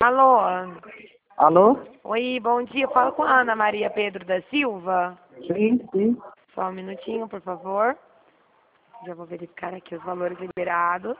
Alô? Alô? Oi, bom dia. Fala com a Ana Maria Pedro da Silva. Sim, sim. Só um minutinho, por favor. Já vou verificar aqui os valores liberados.